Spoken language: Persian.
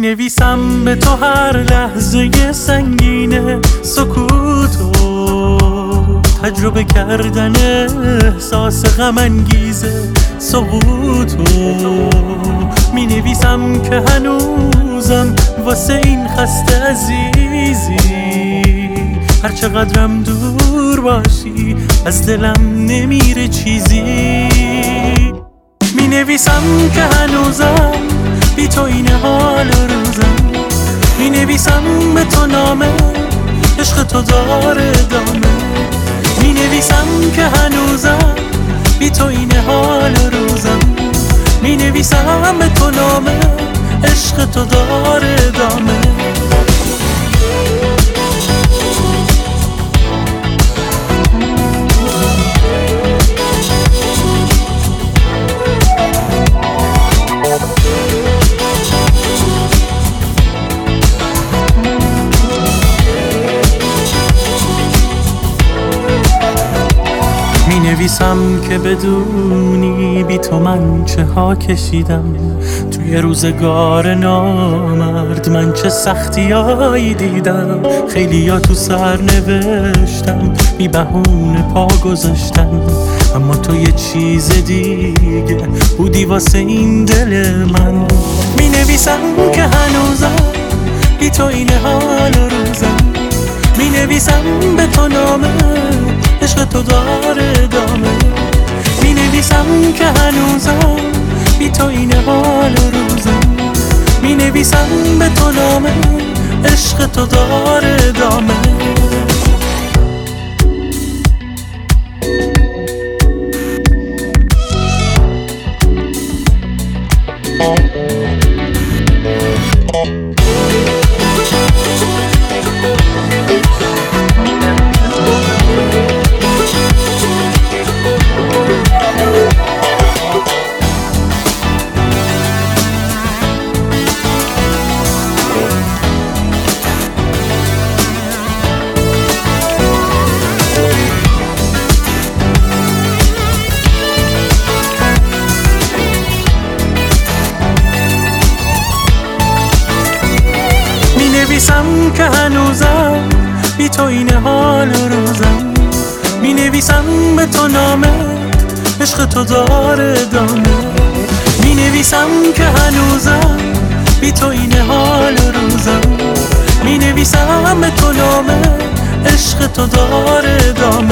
نویسم به تو هر لحظه سنگینه سکوتو تجربه کردن احساس غم انگیزه سقوطو می نویسم که هنوزم واسه این خسته عزیزی هر چقدرم دور باشی از دلم نمیره چیزی می نویسم که هنوزم بی تو این حال روزم می نویسم به تو نامه عشق تو داره دامه می نویسم که هنوزم بی تو این حال روزم می نویسم به تو نامه عشق تو داره دامه می نویسم که بدونی بی تو من چه ها کشیدم توی روزگار نامرد من چه سختیایی دیدم خیلی ها تو سر نوشتم بی بهونه پا گذاشتم اما تو یه چیز دیگه بودی واسه این دل من می نویسم که هنوزم بی تو این حال روزم می نویسم به تو نامه عشق تو داره دامه می نویسم که هنوزم بی تو این حال روزم می نویسم به تو نامه عشق تو داره دامه نویسم که هنوزم بی تو این حال روزم می نویسم به تو نامه عشق تو داره دامه می نویسم که هنوزم بی تو این حال روزم می نویسم به تو نامه عشق تو داره دامه